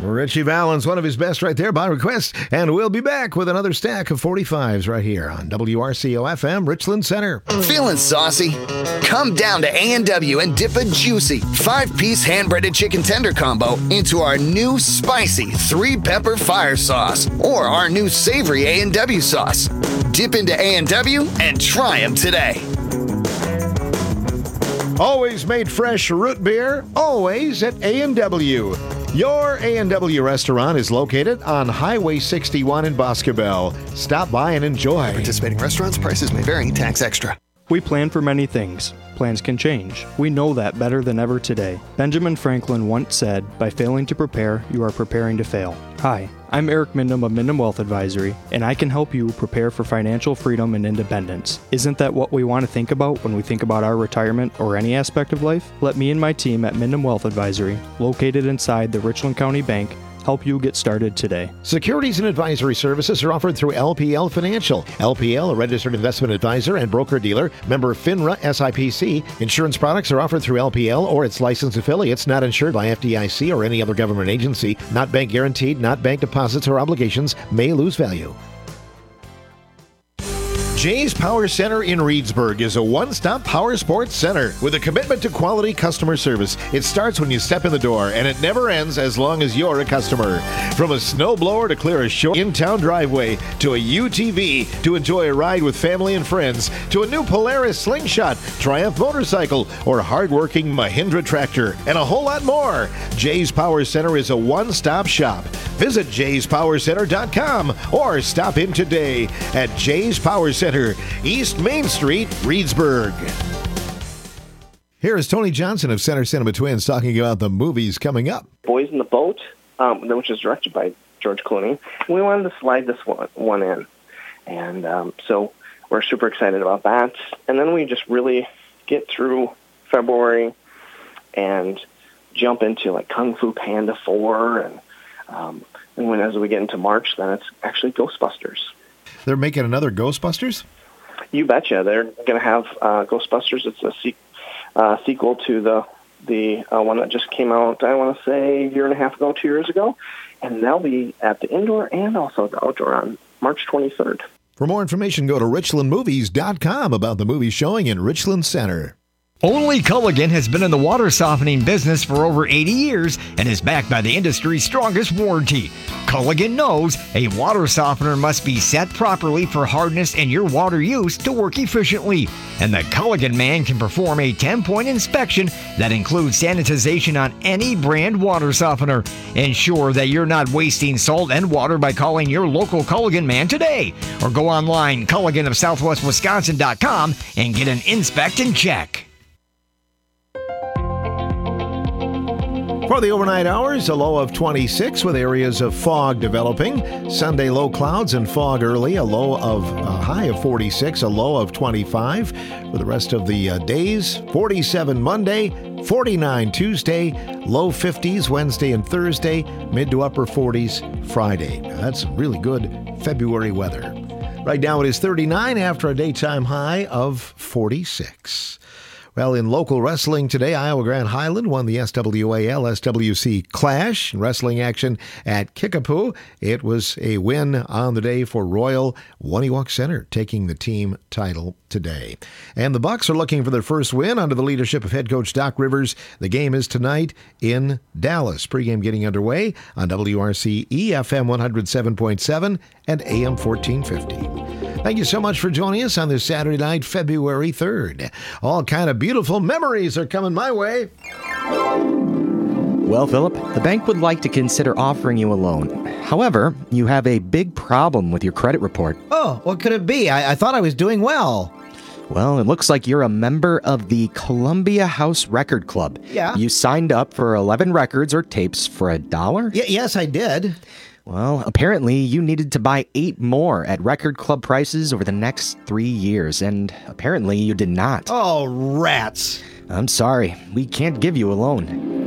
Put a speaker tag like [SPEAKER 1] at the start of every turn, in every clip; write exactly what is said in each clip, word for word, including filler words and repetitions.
[SPEAKER 1] Richie Valens, one of his best right there by request. And we'll be back with another stack of forty-fives right here on W R C O F M, Richland Center.
[SPEAKER 2] Feeling saucy? Come down to A and W and dip a juicy five-piece hand-breaded chicken tender combo into our new spicy three-pepper fire sauce or our new savory A and W sauce. Dip into A and W and try them today.
[SPEAKER 1] Always made fresh root beer, always at A and W. Your A and W restaurant is located on Highway sixty-one in Boscobel. Stop by and enjoy.
[SPEAKER 2] Participating restaurants, prices may vary, tax extra.
[SPEAKER 3] We plan for many things. Plans can change. We know that better than ever today. Benjamin Franklin once said, by failing to prepare, you are preparing to fail. Hi, I'm Eric Mindham of Mindham Wealth Advisory, and I can help you prepare for financial freedom and independence. Isn't that what we want to think about when we think about our retirement or any aspect of life? Let me and my team at Mindham Wealth Advisory, located inside the Richland County Bank, help you get started today.
[SPEAKER 1] Securities and advisory services are offered through L P L Financial. L P L, a registered investment advisor and broker-dealer, member FINRA S I P C. Insurance products are offered through L P L or its licensed affiliates, not insured by F D I C or any other government agency, not bank guaranteed, not bank deposits or obligations, may lose value. Jay's Power Center in Reedsburg is a one-stop power sports center with a commitment to quality customer service. It starts when you step in the door, and it never ends as long as you're a customer. From a snowblower to clear a short in-town driveway, to a U T V to enjoy a ride with family and friends, to a new Polaris Slingshot, Triumph motorcycle, or hard-working Mahindra tractor, and a whole lot more. Jay's Power Center is a one-stop shop. Visit jays power center dot com or stop in today at Jay's Power Center, East Main Street, Reedsburg. Here is Tony Johnson of Center Cinema Twins talking about the movies coming up.
[SPEAKER 4] Boys in the Boat, um, which is directed by George Clooney. We wanted to slide this one, one in. And um, so we're super excited about that. And then we just really get through February and jump into like Kung Fu Panda four. And, um, and when as we get into March, then it's actually Ghostbusters.
[SPEAKER 1] They're making another Ghostbusters?
[SPEAKER 4] You betcha. They're going to have uh, Ghostbusters. It's a se- uh, sequel to the the uh, one that just came out, I want to say, a year and a half ago, two years ago. And they'll be at the indoor and also the outdoor on March twenty-third.
[SPEAKER 1] For more information, go to richland movies dot com about the movie showing in Richland Center.
[SPEAKER 5] Only Culligan has been in the water softening business for over eighty years and is backed by the industry's strongest warranty. Culligan knows a water softener must be set properly for hardness and your water use to work efficiently. And the Culligan man can perform a ten-point inspection that includes sanitization on any brand water softener. Ensure that you're not wasting salt and water by calling your local Culligan man today. Or go online, culligan of southwest wisconsin dot com, and get an inspect and check.
[SPEAKER 1] For the overnight hours, a low of twenty-six with areas of fog developing. Sunday, low clouds and fog early, a low of a high of forty-six, a low of twenty-five. For the rest of the uh, days, forty-seven Monday, forty-nine Tuesday, low fifties Wednesday and Thursday, mid to upper forties Friday. Now, that's really good February weather. Right now it is thirty-nine after a daytime high of forty-six. Well, in local wrestling today, Iowa Grand Highland won the S W A L S W C Clash wrestling action at Kickapoo. It was a win on the day for Royal Waniwak Center, taking the team title today. And the Bucks are looking for their first win under the leadership of head coach Doc Rivers. The game is tonight in Dallas. Pre-game getting underway on W R C E F M one oh seven point seven and A M fourteen fifty. Thank you so much for joining us on this Saturday night, February third. All kind of beautiful memories are coming my way.
[SPEAKER 6] Well, Philip, the bank would like to consider offering you a loan. However, you have a big problem with your credit report.
[SPEAKER 7] Oh, what could it be? I, I thought I was doing well.
[SPEAKER 6] Well, it looks like you're a member of the Columbia House Record Club.
[SPEAKER 7] Yeah.
[SPEAKER 6] You signed up for eleven records or tapes for a dollar?
[SPEAKER 7] Y- yes, I did.
[SPEAKER 6] Well, apparently you needed to buy eight more at Record Club prices over the next three years, and apparently you did not.
[SPEAKER 7] Oh, rats.
[SPEAKER 6] I'm sorry. We can't give you a loan.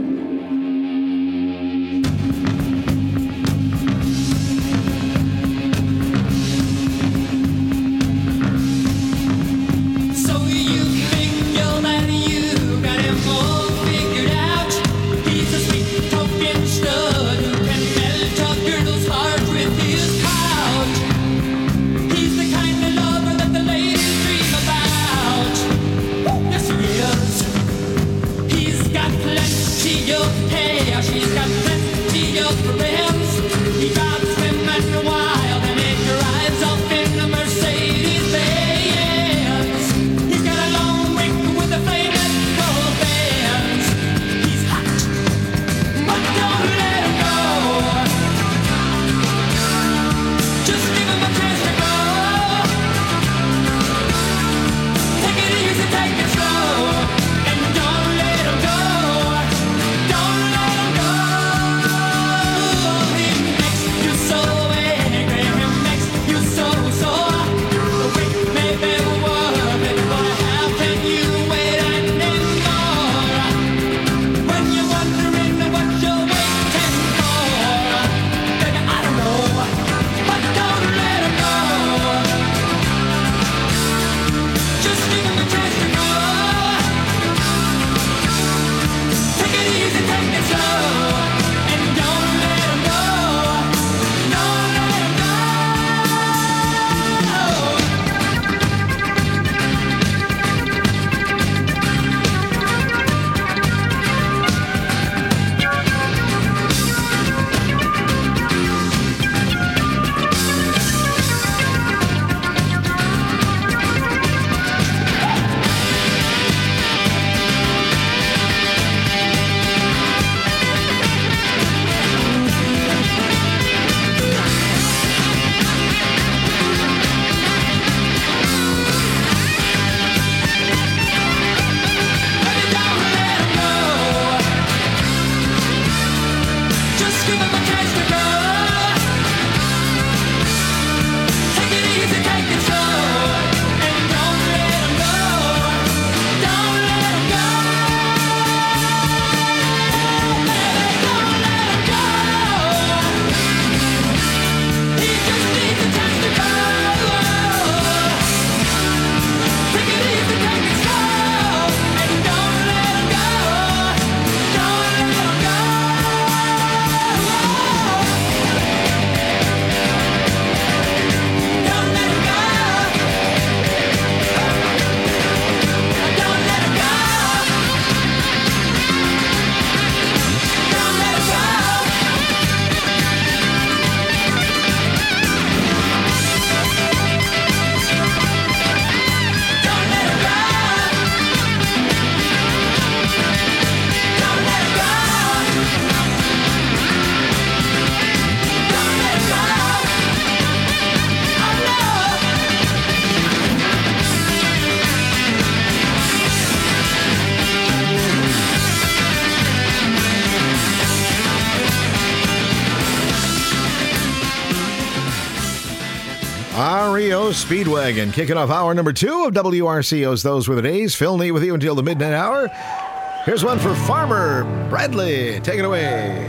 [SPEAKER 1] R E O Speedwagon, kicking off hour number two of W R C O's Those Were the Days. Phil Neat with you until the midnight hour. Here's one for Farmer Bradley. Take it away.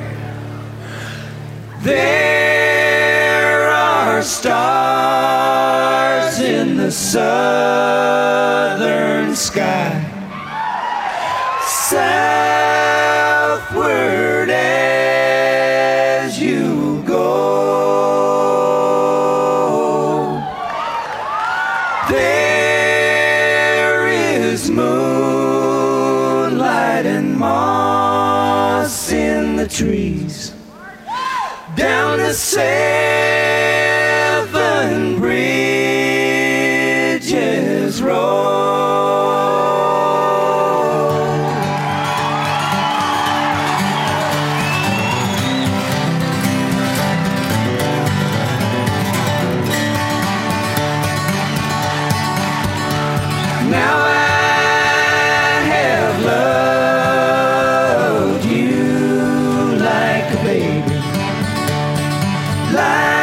[SPEAKER 8] There are stars in the southern sky, southward as you go. There is moonlight and moss in the trees down the seven bridges road. Now I have loved you like a baby, like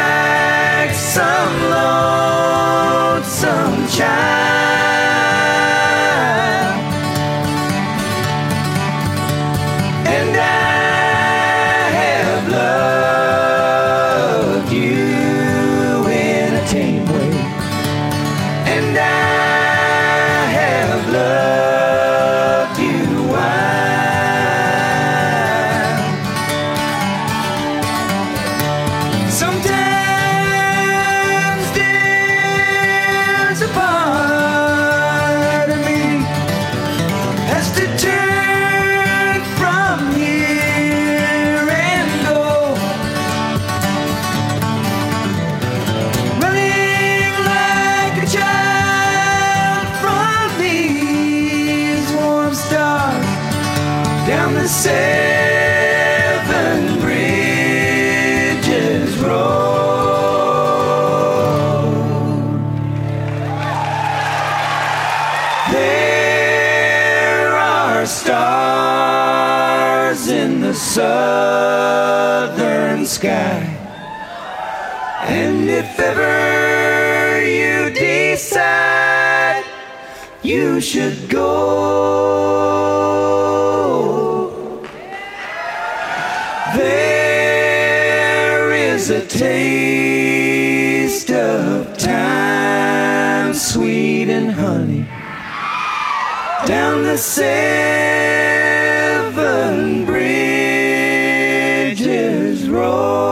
[SPEAKER 8] neon sky. And if ever you decide you should go, there is a taste of time, sweet and honey, down the Seven Bridges Road.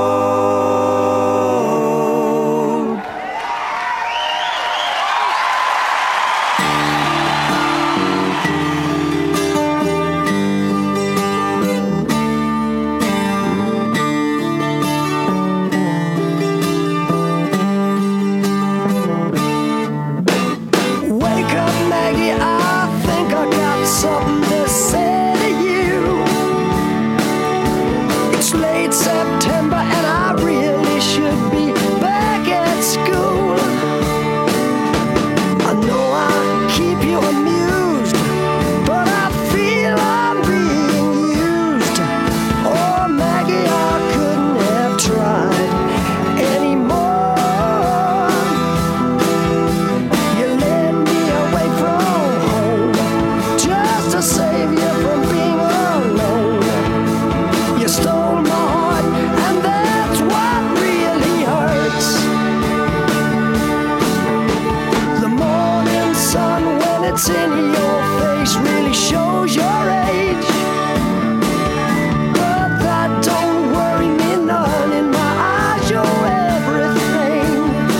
[SPEAKER 9] Wake up, Maggie, I think I got something to say to you. It's late September and I really should be back at school. I know I keep you amused, but I feel I'm being used. Oh, Maggie, I couldn't have tried anymore. You led me away from home just to save you from being alone. You stole my heart, and that's what really hurts. The morning sun, when it's in your face, really shows your age. But that don't worry me none. In my eyes, you're everything.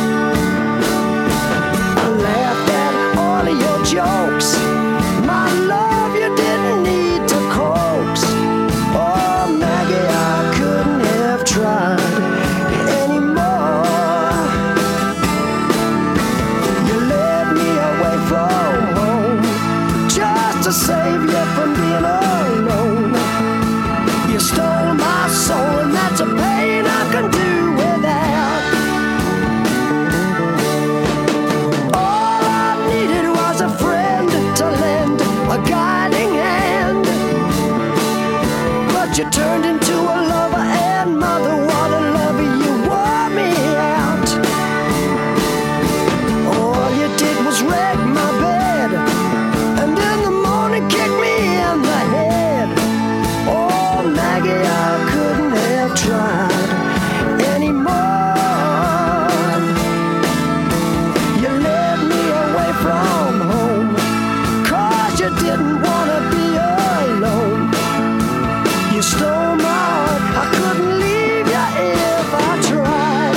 [SPEAKER 9] I laughed at all of your jokes. My love, you didn't need to coax. Oh, Maggie, I couldn't have tried anymore. You led me away from home just to save you from being alone. You stole my soul, and that's a pain I can do without. All I needed was a friend to lend a guiding hand. But you turned into a lover and mother. What a lover, you wore me out. All you did was wreck my bed, and in the morning kick me in the head. Oh, Maggie, I couldn't have tried anymore. You led me away from home, 'cause you didn't wanna be alone. You stole my heart, I couldn't leave you if I tried.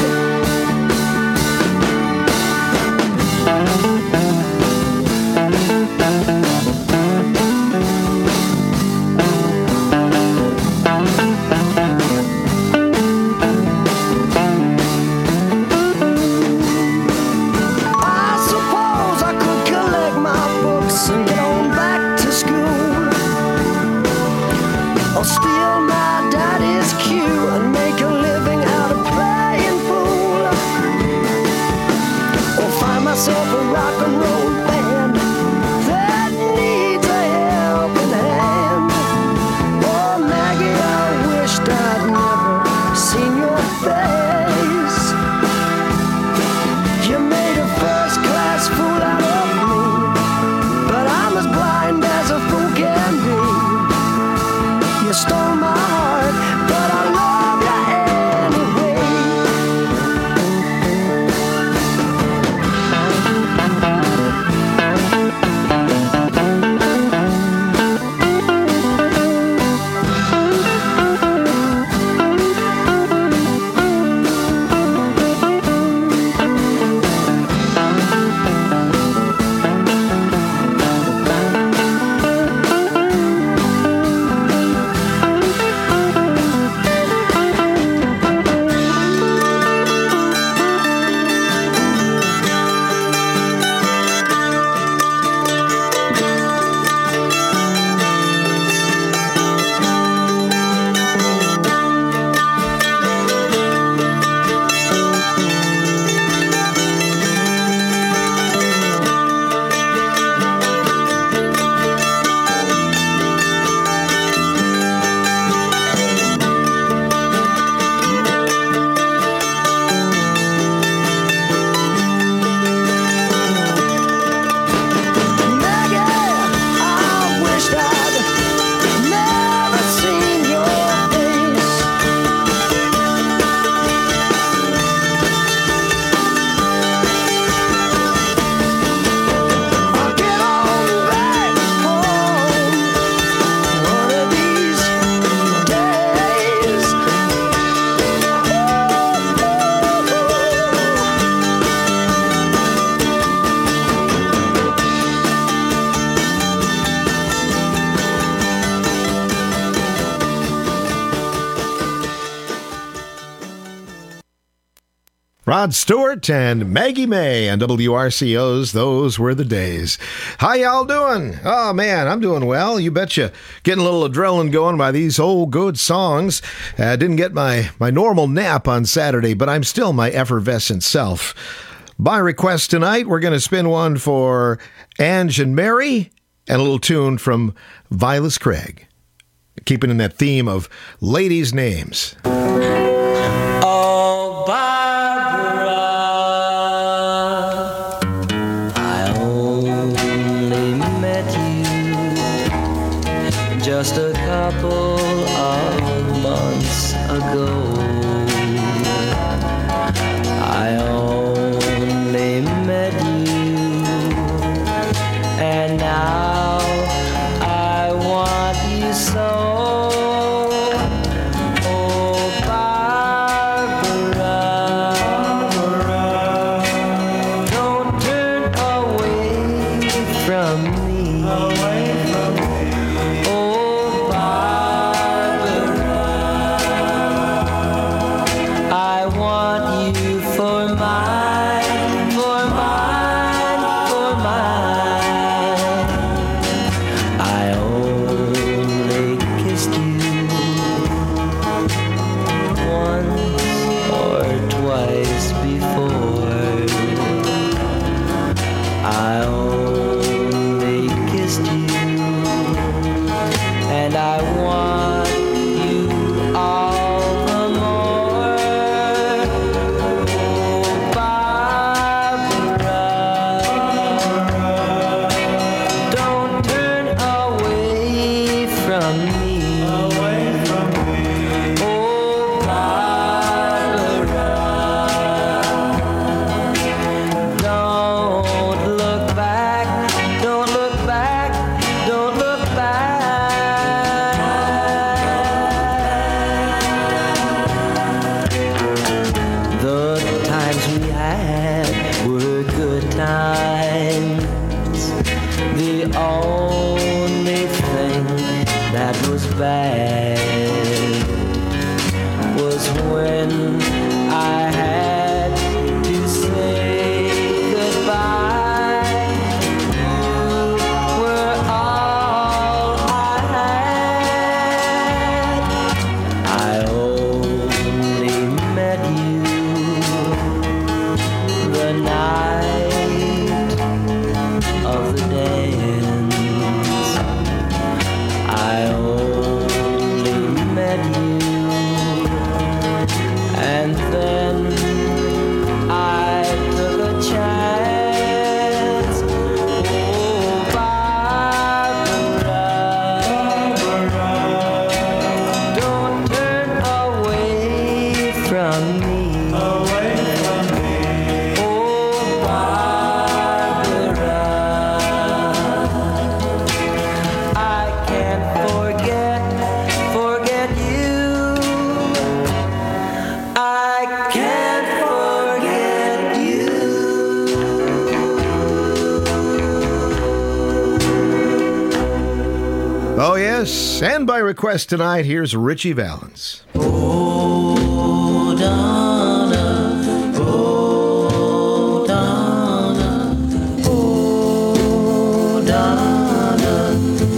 [SPEAKER 1] Rod Stewart and Maggie May and W R C O's Those Were the Days. How y'all doing? Oh, man, I'm doing well. You betcha. Getting a little adrenaline going by these old good songs. I uh, didn't get my, my normal nap on Saturday, but I'm still my effervescent self. By request tonight, we're going to spin one for Ange and Mary and a little tune from Vilas Craig. Keeping in that theme of ladies' names.
[SPEAKER 8] Oh, Barbara, I only met you just a couple of months ago. I only met you, and now I want you so.
[SPEAKER 1] And by request tonight, here's Richie Valens.
[SPEAKER 8] Oh, Donna, oh, Donna, oh, Donna,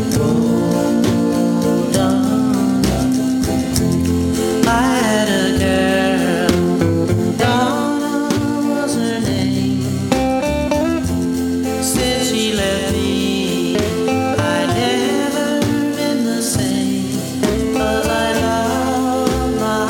[SPEAKER 8] oh, Donna. I had a girl, Donna was her name. Since she left me, I never same, 'cause I love my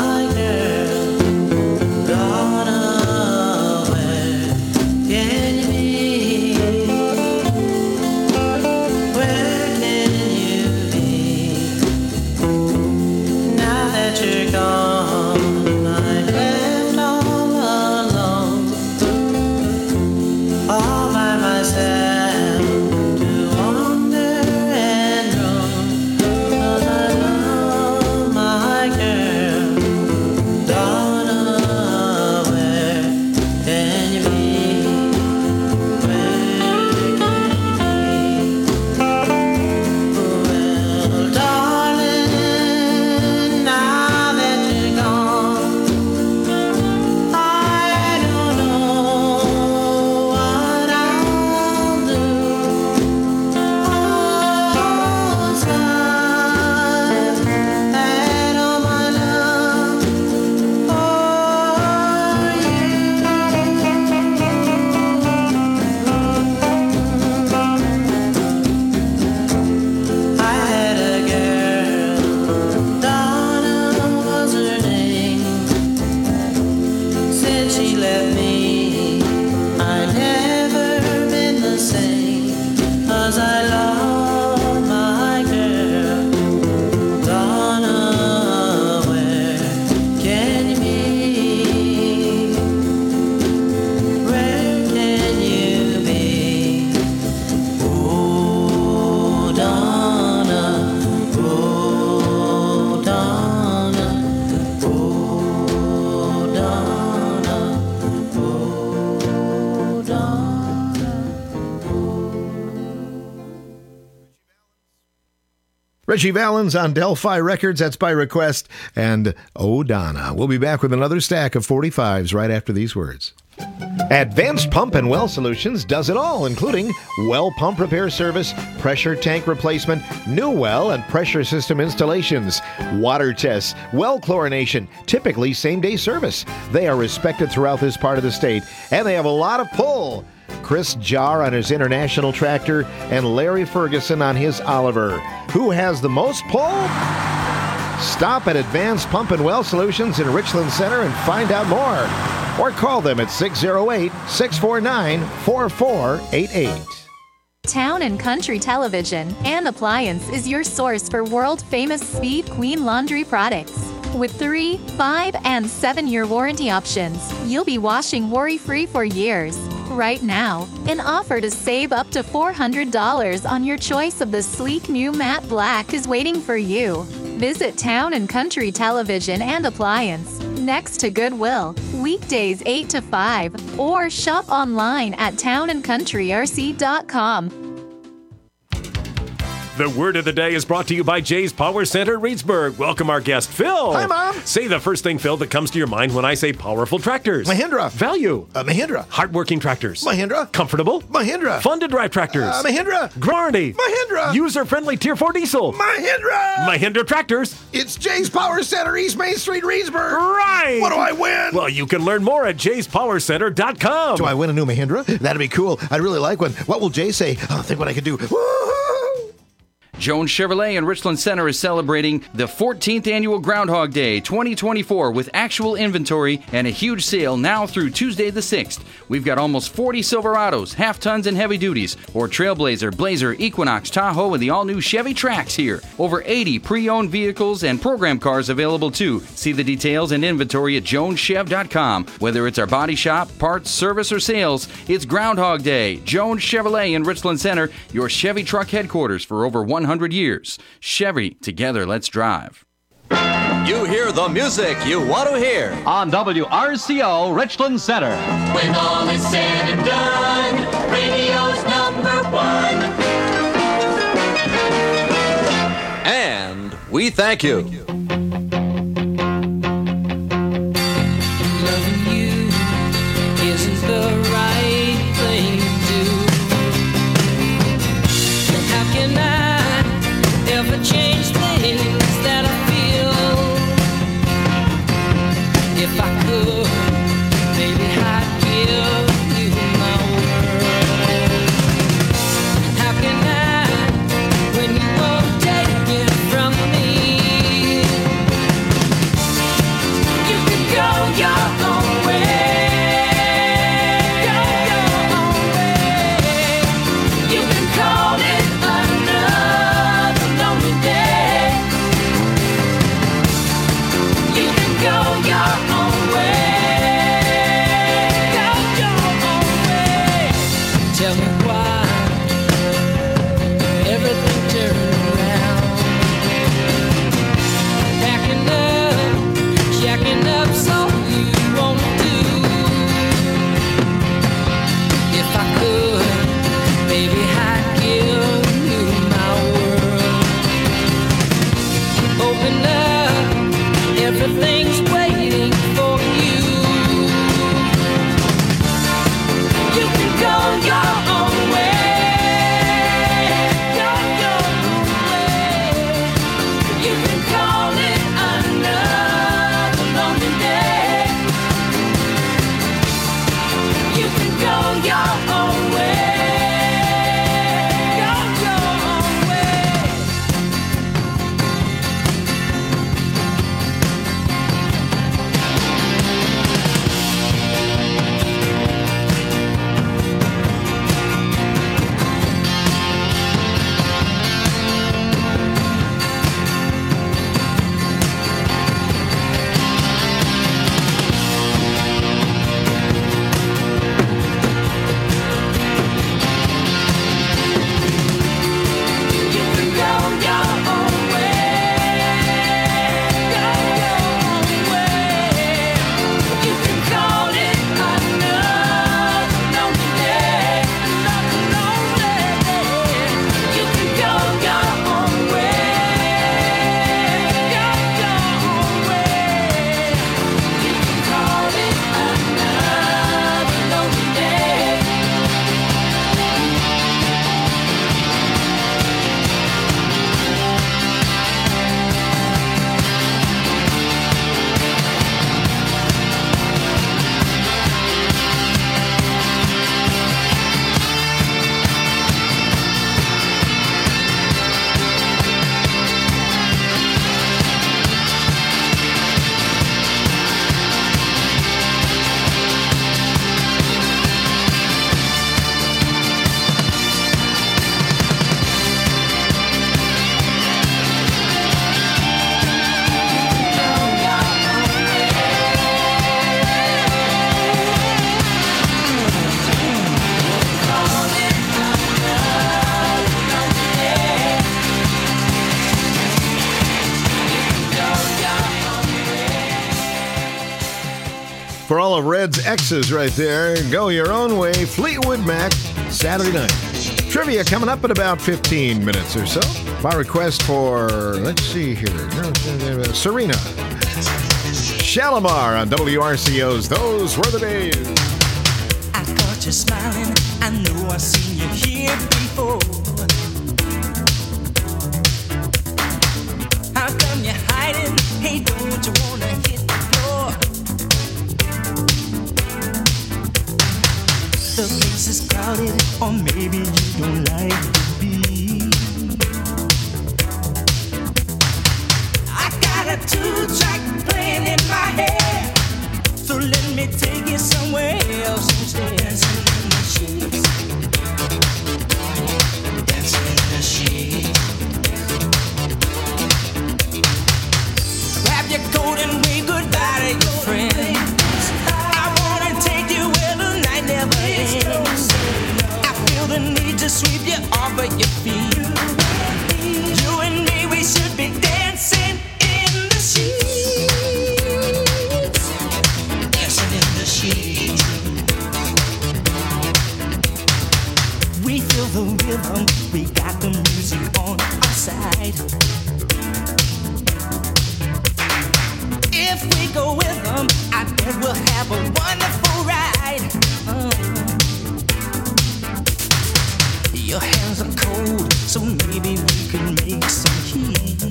[SPEAKER 8] left me, I never been the same, 'cause I love my girl. Donna, where can you be? Where can you be? Oh, Donna, oh, Donna, oh, Donna, oh, Donna.
[SPEAKER 1] Richie Valens on Delphi Records. That's by request. And Oh Donna. We'll be back with another stack of forty-fives right after these words. Advanced Pump and Well Solutions does it all, including well pump repair service, pressure tank replacement, new well and pressure system installations, water tests, well chlorination, typically same-day service. They are respected throughout this part of the state, and they have a lot of pull. Chris Jar on his International tractor and Larry Ferguson on his Oliver. Who has the most pull? Stop at Advanced Pump and Well Solutions in Richland Center and find out more. Or call them at six oh eight, six four nine, four four eight eight.
[SPEAKER 10] Town and Country Television and Appliance is your source for world-famous Speed Queen laundry products. With three, five, and seven-year warranty options, you'll be washing worry-free for years. Right now, an offer to save up to four hundred dollars on your choice of the sleek new matte black is waiting for you. Visit Town and Country Television and Appliance next to Goodwill, weekdays eight to five, or shop online at town and country r c dot com.
[SPEAKER 11] The word of the day is brought to you by Jay's Power Center, Reedsburg. Welcome our guest, Phil.
[SPEAKER 1] Hi, Mom.
[SPEAKER 11] Say the first thing, Phil, that comes to your mind when I say powerful tractors.
[SPEAKER 1] Mahindra.
[SPEAKER 11] Value.
[SPEAKER 1] Uh, Mahindra.
[SPEAKER 11] Hardworking tractors.
[SPEAKER 1] Mahindra.
[SPEAKER 11] Comfortable.
[SPEAKER 1] Mahindra.
[SPEAKER 11] Fun to drive tractors.
[SPEAKER 1] Uh, Mahindra.
[SPEAKER 11] Guarantee.
[SPEAKER 1] Mahindra.
[SPEAKER 11] User-friendly Tier four diesel.
[SPEAKER 1] Mahindra.
[SPEAKER 11] Mahindra tractors.
[SPEAKER 1] It's Jay's Power Center, East Main Street, Reedsburg.
[SPEAKER 11] Right.
[SPEAKER 1] What do I win?
[SPEAKER 11] Well, you can learn more at jays power center dot com.
[SPEAKER 1] Do I win a new Mahindra? That'd be cool. I'd really like one. What will Jay say? Oh, think what I could do. Woo-hoo!
[SPEAKER 12] Jones Chevrolet in Richland Center is celebrating the fourteenth Annual Groundhog Day twenty twenty-four with actual inventory and a huge sale now through Tuesday the sixth. We've got almost forty Silverados, half-tons and heavy duties, or Trailblazer, Blazer, Equinox, Tahoe, and the all-new Chevy Trax here. Over eighty pre-owned vehicles and program cars available too. See the details and inventory at jones chev dot com. Whether it's our body shop, parts, service, or sales, it's Groundhog Day. Jones Chevrolet in Richland Center, your Chevy truck headquarters for over one hundred years. Chevy, together let's drive.
[SPEAKER 13] You hear the music you want to hear on W R C O Richland Center.
[SPEAKER 14] When all is said and done, radio's number one.
[SPEAKER 13] And we thank you.
[SPEAKER 8] Loving you isn't the right thing to do. How can I ever change things that I feel? If I could, maybe I'd give you my world. How can I, when you won't take it from me? You can go your own way, go your own way. You can call it another lonely day. You can go your own way, go your own way. Tell me why everything turned around. Backing up, jacking up, so you won't do. If I could, maybe I'd give you my world. Open up, everything's waiting for you. You can go your own way, go your own way. You can call it another lonely day.
[SPEAKER 1] For all of Red's exes right there, Go Your Own Way, Fleetwood Mac, Saturday night. Trivia coming up in about fifteen minutes or so. My request for, let's see here, Serena Shalimar on W R C O's Those Were the Days.
[SPEAKER 15] I caught you smiling, I know I've seen you here before. How come you're hiding? Hey, don't you wanna hit the floor? The place is crowded, or maybe you don't like to be. I got a two-track playing in my head, so let me take you somewhere else instead. Dancing in the sheets, dancing in the sheets. Grab your coat and wave goodbye to your friends. I wanna take you where the night never ends. I feel the need to sweep you off of your feet. You and me, we should be dancing in the sheets. Dancing in the sheets. We feel the rhythm, we got the music on our side. If we go with them, I bet we'll have a wonderful ride. Uh. Your hands are cold, so maybe we can make some heat.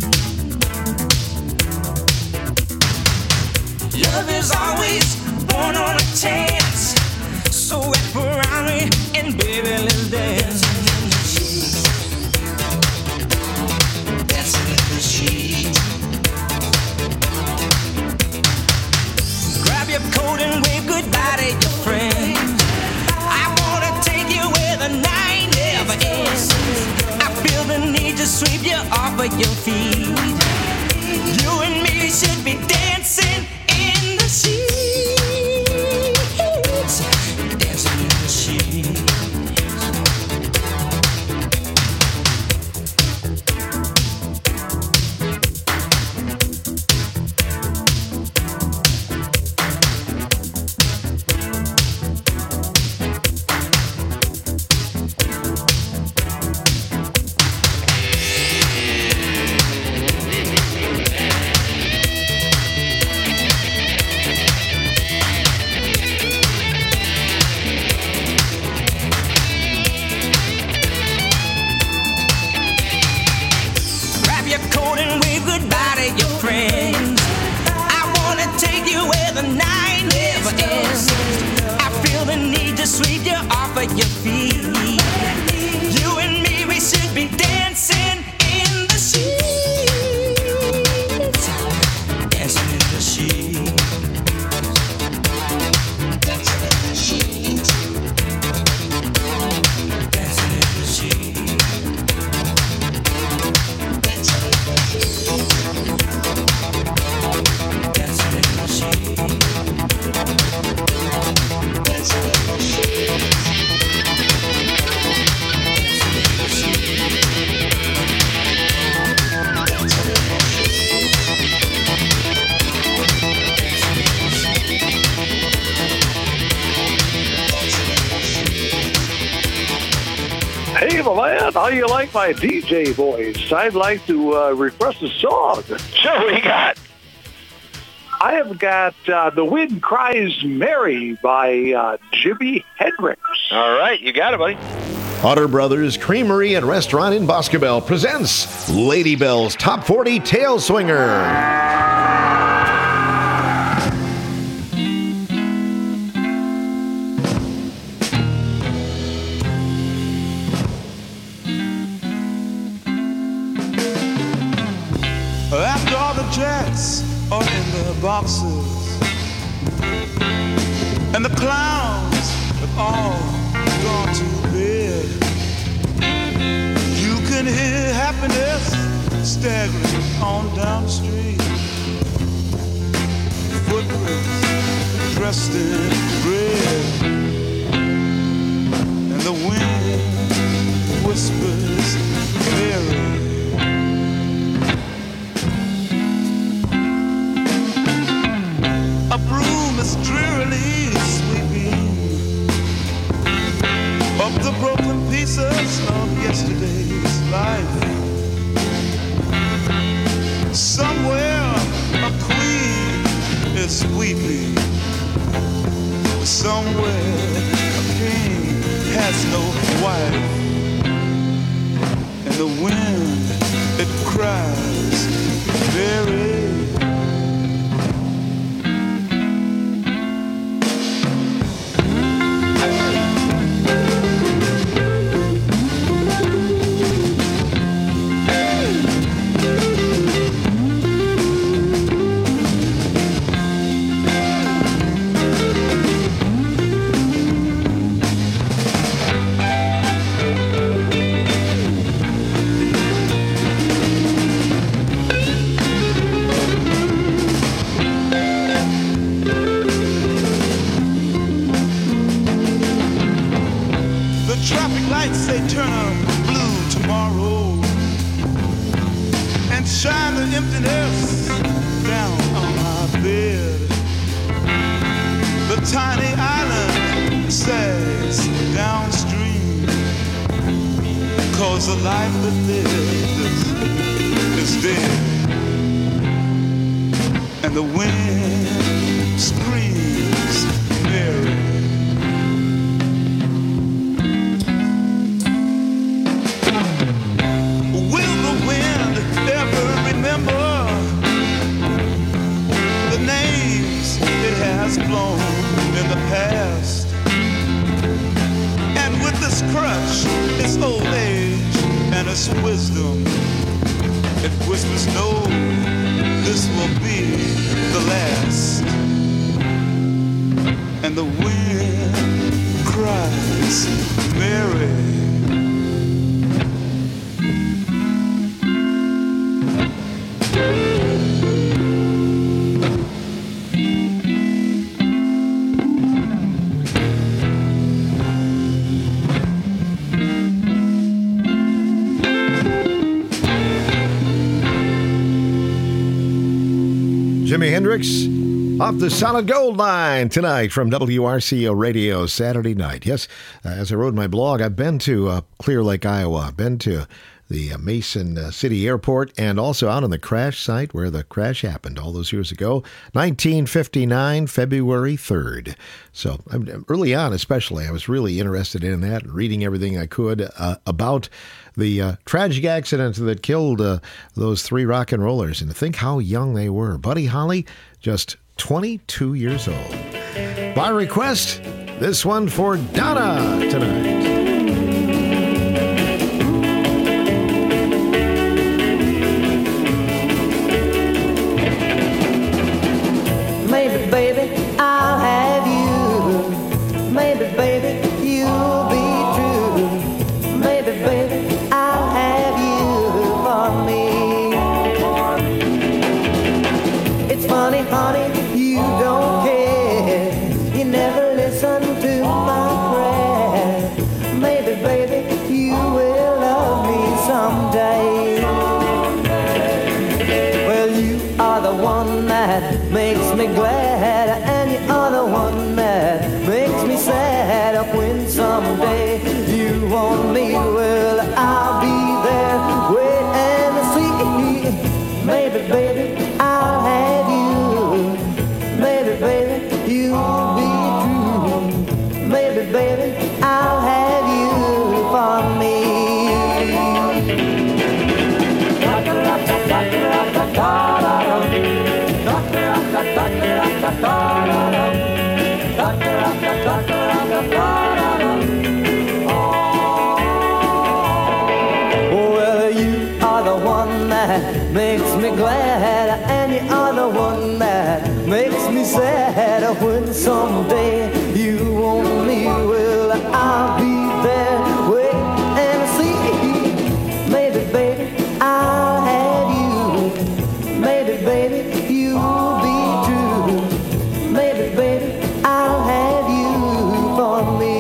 [SPEAKER 15] Love is always born on a chance, so wrap around me and baby, let's dance. Dancing in the sheets. Grab your coat and wave goodbye to your friends. I wanna take you where the night never ends. I feel the need to sweep you off of your feet. You and me should be dancing in the sheets. Dancing in the sheets. Grab your coat and wave goodbye to your friends. I wanna take you where the night never ends. I feel the need to sweep you off of your feet. You and me, we should be dancing in the sheets. Dancing in the sheets. Dancing in the sheets. Dancing in the sheets. Dancing in the sheets. Dancing in the sheets. Dancing in the sheets.
[SPEAKER 16] Hey, my man, how you like my D J voice? I'd like to uh, request a song. Sure, what you got? I have got uh, The Wind Cries Mary by uh, Jimi Hendrix.
[SPEAKER 17] All right, you got it, buddy.
[SPEAKER 1] Otter Brothers Creamery and Restaurant in Boscobel presents Lady Bell's Top forty Tail Swinger.
[SPEAKER 18] After all the jets are in their boxes and the clowns have all gone to bed, you can hear happiness staggering on down the street. Footprints dressed in red, and the wind whispers Mary. A broom is was drearily sweeping up the broken pieces of yesterday's life. Somewhere a queen is weeping. Somewhere a king has no wife. And the wind, it cries, very. They turn up blue tomorrow and shine the emptiness down on my bed. The tiny island sags downstream, cause the life that lives is dead. And the wind screams Mary. Blown in the past, and with this crutch, its old age and its wisdom, it whispers, no, this will be the last. And the wind cries, Mary.
[SPEAKER 1] Jimi Hendrix off the Solid Gold Line tonight from W R C O Radio Saturday night. Yes, uh, as I wrote in my blog, I've been to uh, Clear Lake, Iowa. I've been to the uh, Mason uh, City Airport and also out on the crash site where the crash happened all those years ago, nineteen fifty-nine, February third. So um, early on especially, I was really interested in that, reading everything I could uh, about the uh, tragic accident that killed uh, those three rock and rollers. And to think how young they were. Buddy Holly, just twenty-two years old. By request, this one for Donna tonight.
[SPEAKER 9] Maybe, baby, I'll have you. Maybe, baby, you'll be true. Maybe, baby, I'll have you for me. It's funny, honey, you don't care. You never listen to my prayer. Maybe, baby, you will love me someday. Well, you are the one that makes me glad, and you are the one that makes me sad. When someday you want me, well, I'll be there, wait and see. Maybe, baby, I'll have you. Maybe, baby, you'll be true. Maybe, baby, I'll have you for me. Well, you are the one that makes me glad, and you are the one that makes me sad. When someday you want me, well, I'll be there, wait and see. Maybe, baby, I'll have you. Maybe, baby, you'll be true. Maybe, baby, I'll have you for me.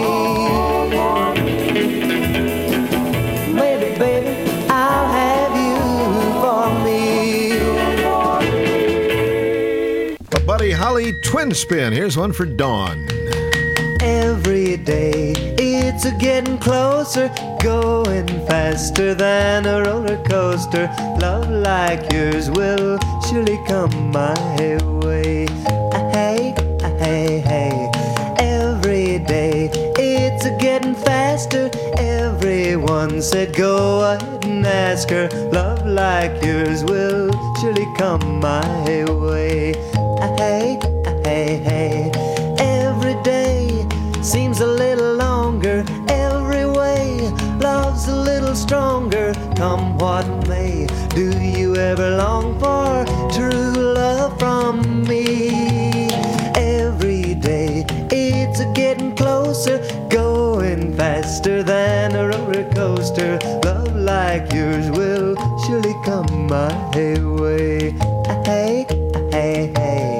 [SPEAKER 9] Maybe, baby, I'll have you for me.
[SPEAKER 1] Buddy Holly Twin Spin. Here's one for Dawn.
[SPEAKER 17] Every day it's a getting closer, going faster than a roller coaster. Love like yours will surely come my way. Ah, hey, ah, hey, hey. Every day it's a getting faster. Everyone said go ahead and ask her. Love like yours will surely come my way. Ah, hey, ah, hey, hey. Every day seems a little longer, every way love's a little stronger. Come what may, do you ever long for true love from me? Every day it's a getting closer, going faster than a roller coaster. Love like yours will surely come my way. Hey, hey, hey.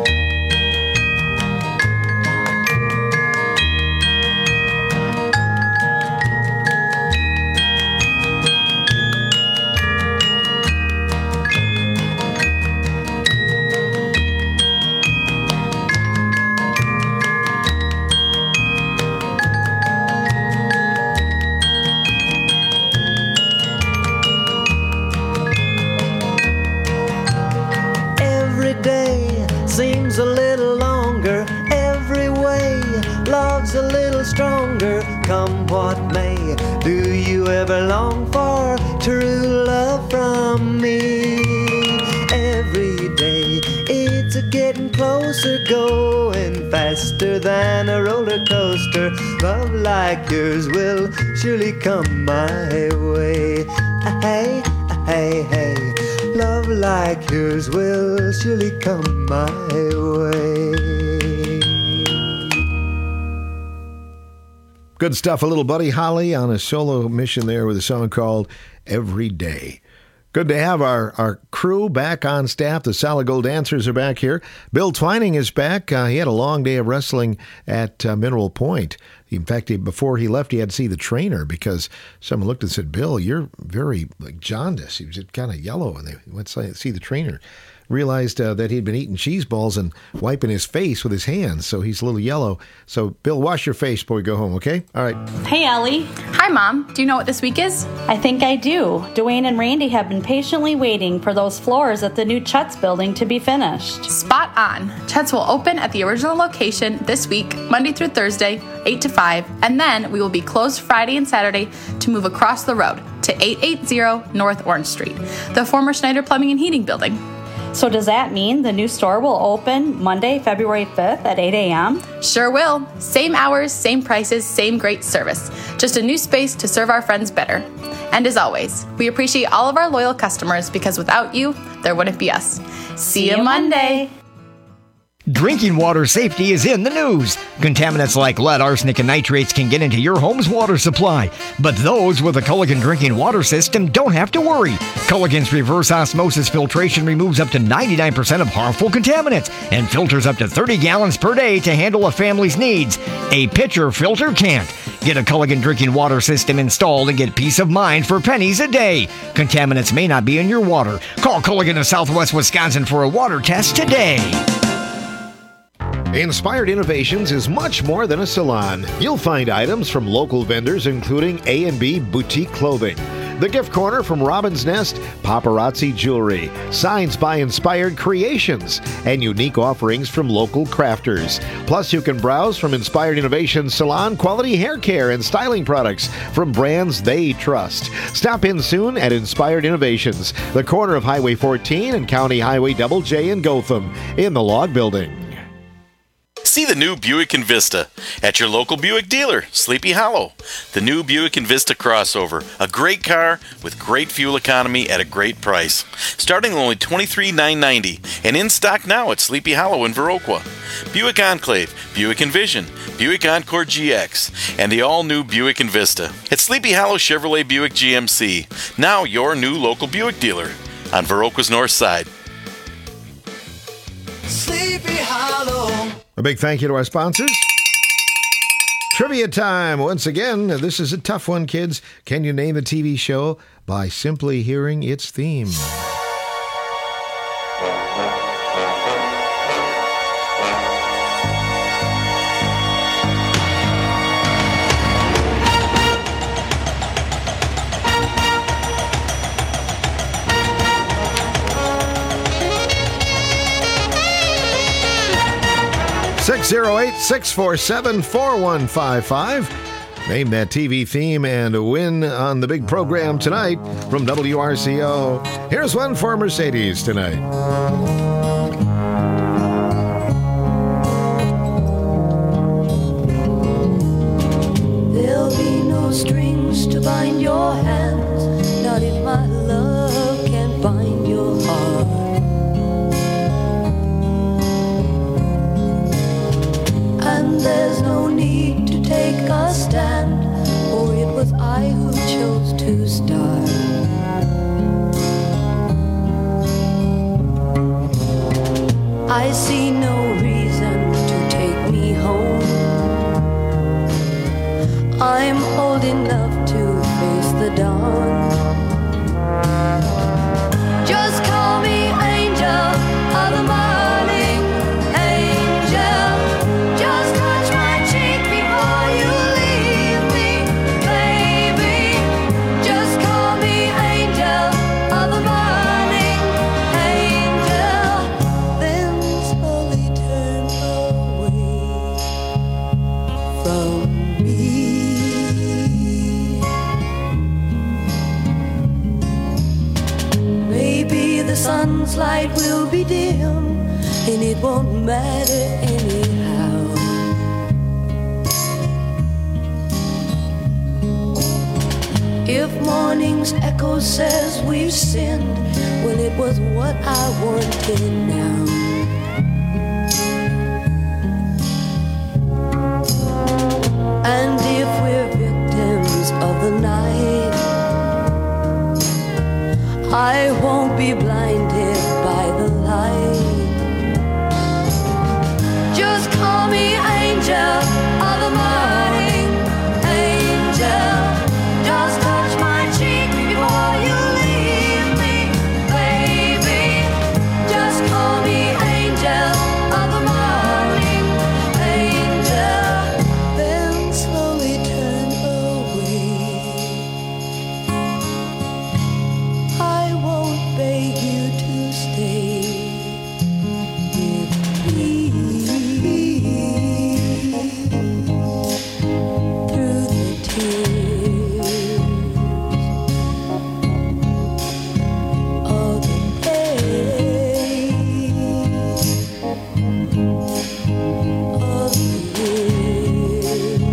[SPEAKER 17] Seems a little longer, every way love's a little stronger. Come what may, do you ever long for true love from me? Every day it's a getting closer, going faster than a roller coaster. Love like yours will surely come my way. Hey, hey, hey. Love like yours will surely come my way.
[SPEAKER 1] Good stuff. A little Buddy Holly on a solo mission there with a song called Every Day. Good to have our, our crew back on staff. The Solid Gold Dancers are back here. Bill Twining is back. Uh, he had a long day of wrestling at uh, Mineral Point. In fact, he, before he left, he had to see the trainer because someone looked and said, Bill, you're very like jaundiced. He was kind of yellow, and they went to see the trainer. Realized uh, that he'd been eating cheese balls and wiping his face with his hands, so he's a little yellow. So, Bill, wash your face before we go home, okay? All right.
[SPEAKER 19] Hey, Ellie.
[SPEAKER 20] Hi, Mom. Do you know what this week is?
[SPEAKER 19] I think I do. Dwayne and Randy have been patiently waiting for those floors at the new Chet's building to be finished.
[SPEAKER 20] Spot on. Chet's will open at the original location this week, Monday through Thursday, eight to five, and then we will be closed Friday and Saturday to move across the road to eight eighty North Orange Street, the former Schneider Plumbing and Heating building.
[SPEAKER 19] So does that mean the new store will open Monday, February fifth at eight a.m.?
[SPEAKER 20] Sure will. Same hours, same prices, same great service. Just a new space to serve our friends better. And as always, we appreciate all of our loyal customers because without you, there wouldn't be us. See you Monday.
[SPEAKER 5] Drinking water safety is in the news. Contaminants like lead, arsenic, and nitrates can get into your home's water supply. But those with a Culligan drinking water system don't have to worry. Culligan's reverse osmosis filtration removes up to ninety-nine percent of harmful contaminants and filters up to thirty gallons per day to handle a family's needs. A pitcher filter can't. Get a Culligan drinking water system installed and get peace of mind for pennies a day. Contaminants may not be in your water. Call Culligan of Southwest Wisconsin for a water test today.
[SPEAKER 1] Inspired Innovations is much more than a salon. You'll find items from local vendors, including A and B Boutique Clothing, The Gift Corner from Robin's Nest, Paparazzi Jewelry, Signs by Inspired Creations, and unique offerings from local crafters. Plus, you can browse from Inspired Innovations salon quality hair care and styling products from brands they trust. Stop in soon at Inspired Innovations, the corner of Highway fourteen and County Highway Double J in Gotham, in the Log Building.
[SPEAKER 21] See the new Buick Envista at your local Buick dealer, Sleepy Hollow. The new Buick Envista crossover, a great car with great fuel economy at a great price. Starting at only twenty-three thousand nine hundred ninety dollars and in stock now at Sleepy Hollow in Viroqua. Buick Enclave, Buick Envision, Buick Encore G X, and the all-new Buick Envista. At Sleepy Hollow Chevrolet Buick G M C, now your new local Buick dealer on Viroqua's north side.
[SPEAKER 17] Sleepy Hollow.
[SPEAKER 1] A big thank you to our sponsors. Trivia time. Once again, this is a tough one, kids. Can you name a T V show by simply hearing its theme? six oh eight, six four seven, four one five five. Name that T V theme and win on the big program tonight from W R C O. Here's one for Mercedes tonight.
[SPEAKER 9] There'll be no strings to bind your hands, not if my love can bind your heart. And there's no need to take a stand, for it was I who chose to start. I see no reason to take me home. I'm old enough to face the dawn. Just call me angel of the morning, angel. Just touch my cheek before you leave me, baby. Just call me angel of the morning, angel. Then slowly turn away from me. Maybe the sun's light will be dim, and it won't matter anyhow. If morning's echo says we've sinned, well, it was what I wanted now. And if we're victims of the night, I won't be blinded by the light. Just call me angel of the morning, angel. Just touch my cheek before you leave me, baby. Just call me angel of the morning, angel. Then slowly turn away. I won't beg you to stay with me. Through the tears of the day, of the years.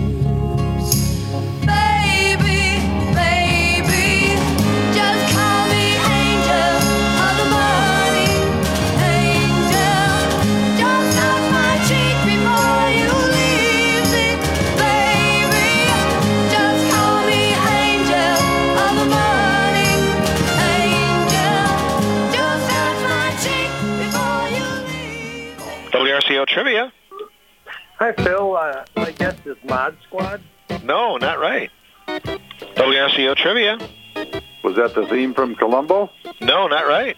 [SPEAKER 9] Baby, baby, just call me angel of the morning, angel. Just touch my cheek before you leave me, baby. Just call me angel of the morning, angel. Just touch my cheek before you leave me.
[SPEAKER 16] W R C O Trivia.
[SPEAKER 2] Hi, Phil. Uh, I guess it's Mod Squad.
[SPEAKER 16] No, not right. W R C O Trivia.
[SPEAKER 22] Was that the theme from Columbo?
[SPEAKER 16] No, not right.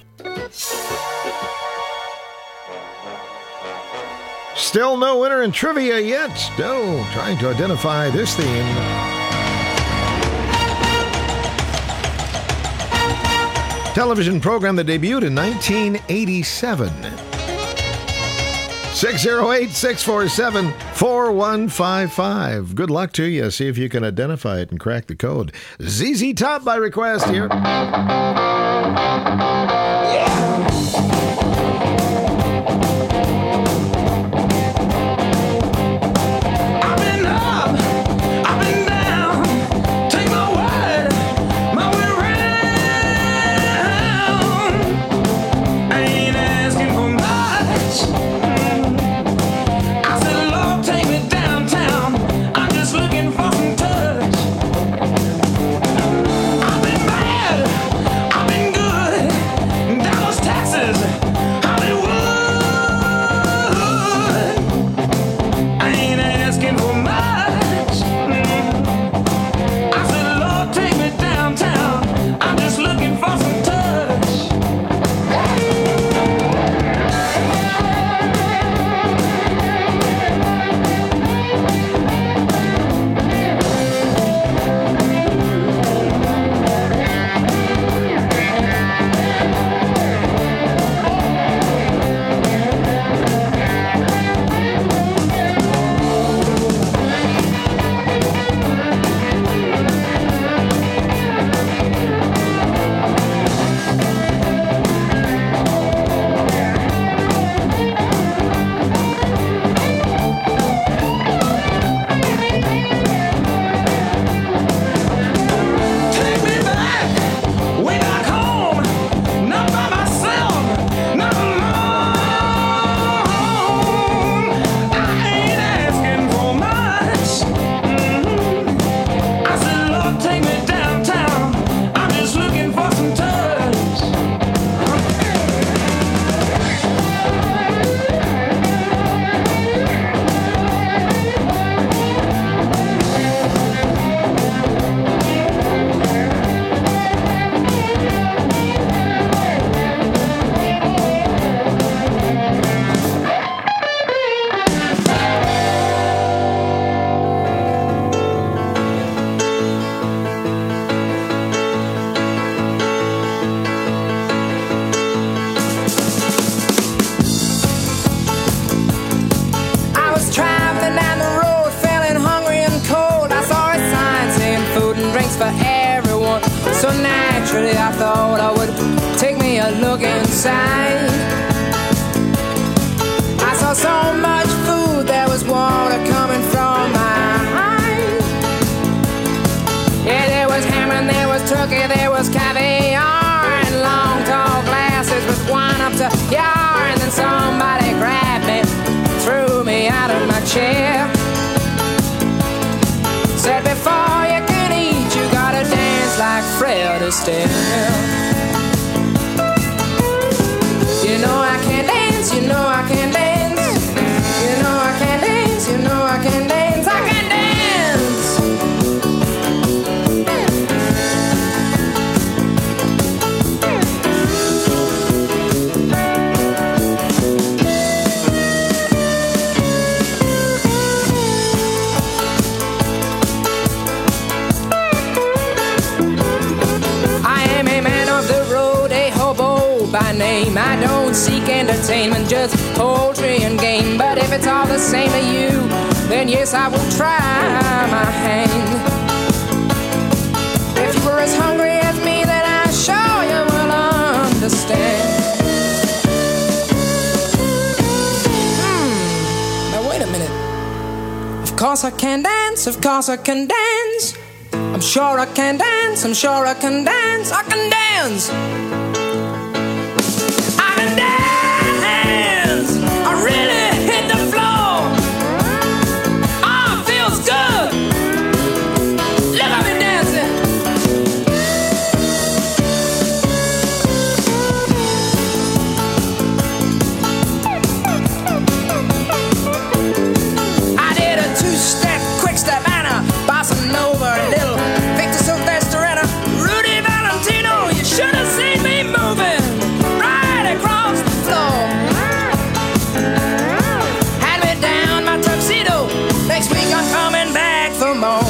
[SPEAKER 1] Still no winner in trivia yet. Still trying to identify this theme. Television program that debuted in nineteen eighty-seven. six oh eight, six four seven, four one five five. Good luck to you. See if you can identify it and crack the code. Z Z Top by request here.
[SPEAKER 15] I've been up, I've been down, take my word, my way round. I ain't asking for much. I said, Lord, take me downtown. I'm just looking for some touch. I've been bad, I've been good. Dallas, Texas.
[SPEAKER 3] I look inside, I saw so much food, there was water coming from my eyes. Yeah, there was ham and there was turkey, there was caviar, and long tall glasses with wine up to yar. And then somebody grabbed me, threw me out of my chair, said before you can eat you gotta dance like Fred Astaire. You know I can dance, you know I can dance, you know I can dance, you know I can dance, I can dance. By name, I don't seek entertainment, just poetry and game. But if it's all the same to you, then yes, I will try my hand. If you were as hungry as me, then I'm sure you will understand. Hmm, now wait a minute. Of course I can dance, of course I can dance. I'm sure I can dance, I'm sure I can dance, I can dance. I really hit the floor. Oh, it feels good. Look at me dancing. I did a two-step, quick-step, and a bossa nova, a little Victor Sylvester and a Rudy Valentino. You should have seen me moving right across the floor. Next week I'm coming back for more.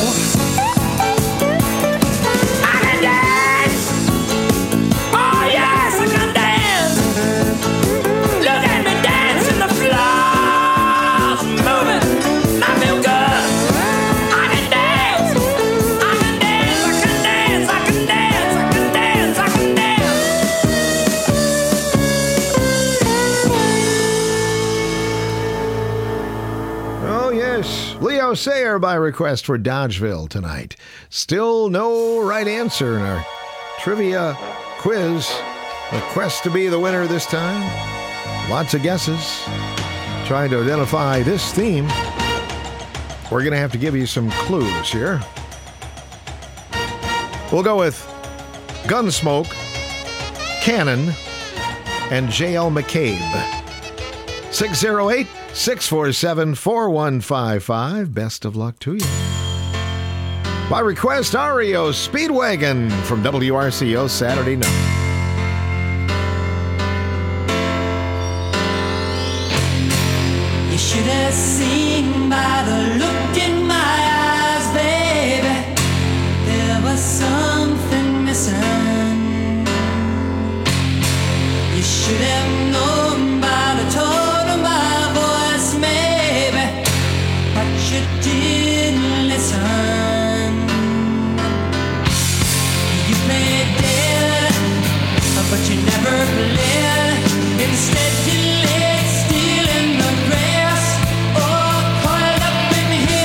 [SPEAKER 3] I can dance. Oh yes, I can dance. Look at me dancing, the floor's moving. I feel good. I can dance. I can dance. I can dance. I can dance. I can dance. I can dance.
[SPEAKER 1] Oh, yes. Leo Sayer by request for Dodgeville tonight. Still no right answer in our trivia quiz. The quest to be the winner this time. Lots of guesses. Trying to identify this theme. We're going to have to give you some clues here. We'll go with Gunsmoke, Cannon, and J L McCabe. six oh eight, six four seven, four one five five. Best of luck to you. By request, R E O Speedwagon from W R C O Saturday night.
[SPEAKER 8] You should have seen by the look in my eyes, baby, there was something missing. You should have known by the tone of my voice, maybe, but you didn't listen. You played dead, but you never played. Instead you laid still in the grass, or coiled up in here.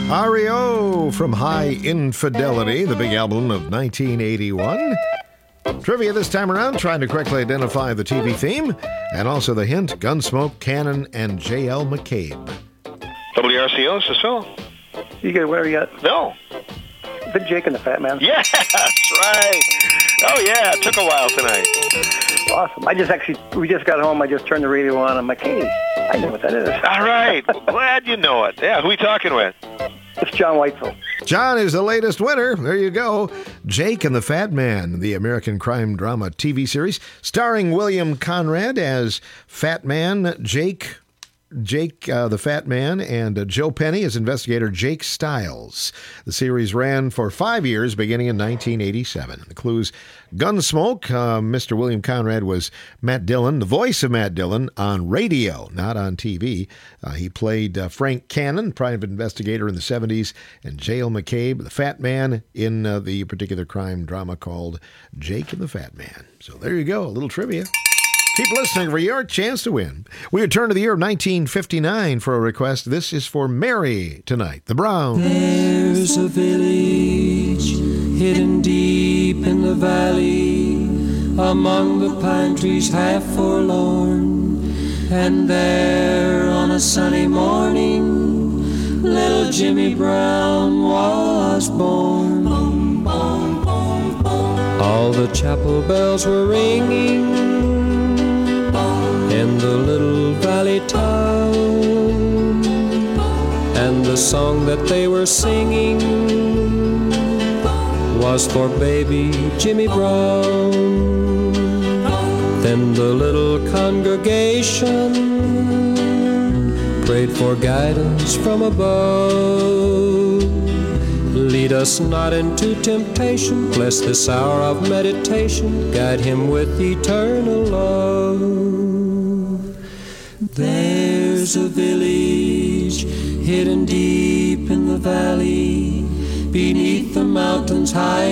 [SPEAKER 1] R E O from High Infidelity, the big album of nineteen eighty-one. Trivia this time around, trying to correctly identify the T V theme, and also the hint, Gunsmoke, Cannon, and J L McCabe.
[SPEAKER 4] W R C O, this is Phil.
[SPEAKER 2] You get where you got?
[SPEAKER 4] No.
[SPEAKER 2] Is it Jake and the Fat Man?
[SPEAKER 4] Yeah, that's right. Oh, yeah, it took a while tonight.
[SPEAKER 2] Awesome. I just actually, we just got home. I just turned the radio on. I'm like, hey, I know what that is.
[SPEAKER 4] All right. Glad you know it. Yeah, who are we talking with?
[SPEAKER 2] It's John Whiteful.
[SPEAKER 1] John is the latest winner. There you go. Jake and the Fat Man, the American crime drama T V series, starring William Conrad as Fat Man, Jake, Jake uh, the Fat Man, and uh, Joe Penny as investigator Jake Stiles. The series ran for five years, beginning in nineteen eighty-seven. The clues: Gunsmoke. Uh, Mister William Conrad was Matt Dillon, the voice of Matt Dillon on radio, not on T V. Uh, he played uh, Frank Cannon, private investigator in the seventies, and J L McCabe, the Fat Man, in uh, the particular crime drama called Jake and the Fat Man. So there you go, a little trivia. Keep listening for your chance to win. We return to the year of nineteen fifty-nine for a request. This is for Mary tonight, the Browns.
[SPEAKER 7] There's a village hidden deep in the valley, among the pine trees half forlorn. And there on a sunny morning, little Jimmy Brown was born. All the chapel bells were ringing in the little valley town, and the song that they were singing was for baby Jimmy Brown. Then the little congregation prayed for guidance from above. Lead us not into temptation, bless this hour of meditation, guide him with eternal love. There's a village hidden deep in the valley, beneath the mountains high